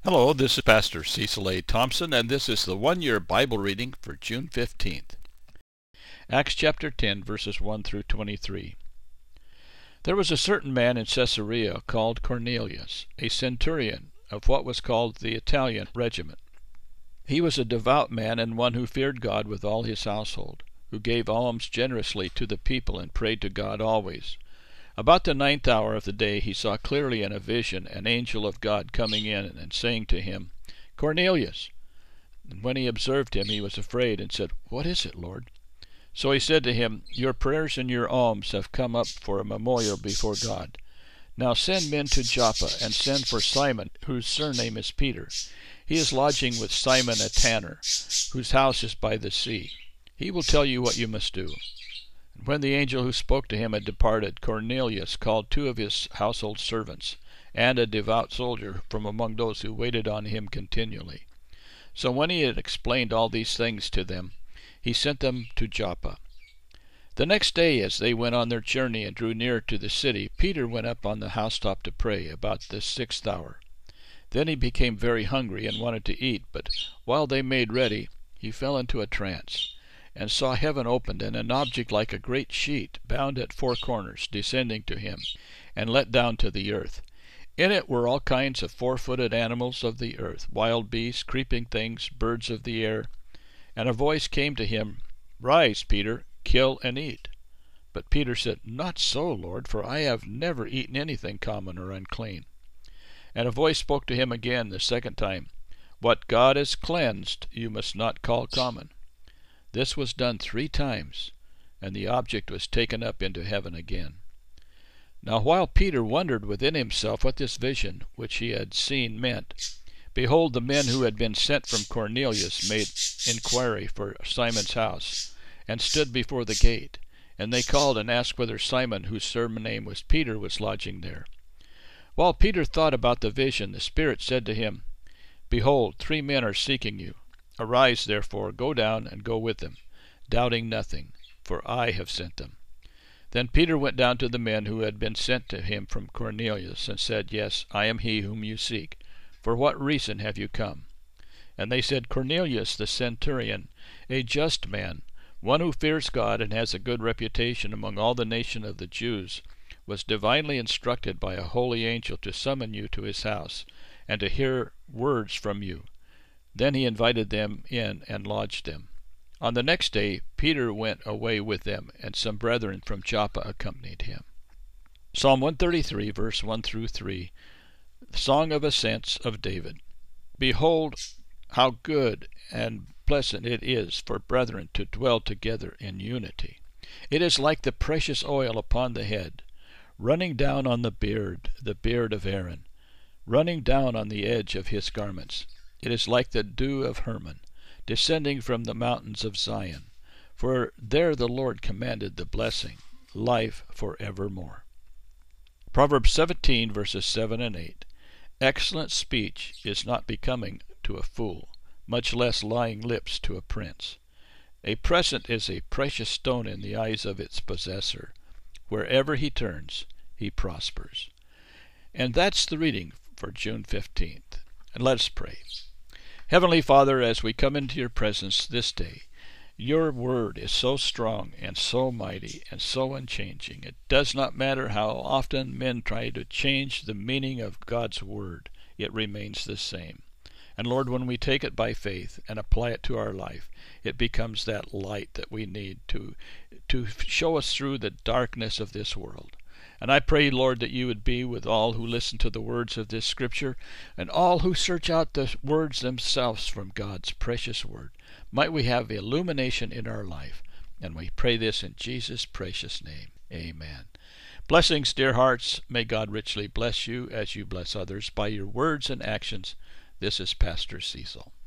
Hello, this is Pastor Cecil A. Thompson, and this is the one-year Bible reading for June 15th. Acts chapter 10, verses 1 through 23. There was a certain man in Caesarea called Cornelius, a centurion of what was called the Italian regiment. He was a devout man and one who feared God with all his household, who gave alms generously to the people and prayed to God always. About the 9th hour of the day he saw clearly in a vision an angel of God coming in and saying to him, "Cornelius." And when he observed him, he was afraid and said, "What is it, Lord?" So he said to him, "Your prayers and your alms have come up for a memorial before God. Now send men to Joppa, and send for Simon, whose surname is Peter. He is lodging with Simon a tanner, whose house is by the sea. He will tell you what you must do." And when the angel who spoke to him had departed, Cornelius called 2 of his household servants, and a devout soldier from among those who waited on him continually. So when he had explained all these things to them, he sent them to Joppa. The next day, as they went on their journey and drew near to the city, Peter went up on the housetop to pray about the 6th hour. Then he became very hungry and wanted to eat, but while they made ready, he fell into a trance, and saw heaven opened, and an object like a great sheet, bound at 4 corners, descending to him, and let down to the earth. In it were all kinds of 4-footed animals of the earth, wild beasts, creeping things, birds of the air. And a voice came to him, "Rise, Peter, kill and eat." But Peter said, "Not so, Lord, for I have never eaten anything common or unclean." And a voice spoke to him again the second time, "What God has cleansed, you must not call common." This was done 3 times, and the object was taken up into heaven again. Now while Peter wondered within himself what this vision which he had seen meant, behold, the men who had been sent from Cornelius made inquiry for Simon's house, and stood before the gate. And they called and asked whether Simon, whose surname was Peter, was lodging there. While Peter thought about the vision, the Spirit said to him, "Behold, 3 men are seeking you. Arise, therefore, go down and go with them, doubting nothing, for I have sent them." Then Peter went down to the men who had been sent to him from Cornelius, and said, "Yes, I am he whom you seek. For what reason have you come?" And they said, "Cornelius the centurion, a just man, one who fears God and has a good reputation among all the nation of the Jews, was divinely instructed by a holy angel to summon you to his house, and to hear words from you." Then he invited them in and lodged them. On the next day Peter went away with them, and some brethren from Joppa accompanied him. Psalm 133, verse 1 through 3, the Song of Ascents of David. Behold, how good and pleasant it is for brethren to dwell together in unity. It is like the precious oil upon the head, running down on the beard of Aaron, running down on the edge of his garments. It is like the dew of Hermon, descending from the mountains of Zion. For there the Lord commanded the blessing, life for evermore. Proverbs 17, verses 7 and 8. Excellent speech is not becoming to a fool, much less lying lips to a prince. A present is a precious stone in the eyes of its possessor. Wherever he turns, he prospers. And that's the reading for June 15th. And let us pray. Heavenly Father, as we come into your presence this day, your word is so strong and so mighty and so unchanging. It does not matter how often men try to change the meaning of God's word, it remains the same. And Lord, when we take it by faith and apply it to our life, it becomes that light that we need to show us through the darkness of this world. And I pray, Lord, that you would be with all who listen to the words of this scripture, and all who search out the words themselves from God's precious word. Might we have illumination in our life. And we pray this in Jesus' precious name. Amen. Blessings, dear hearts. May God richly bless you as you bless others by your words and actions. This is Pastor Cecil.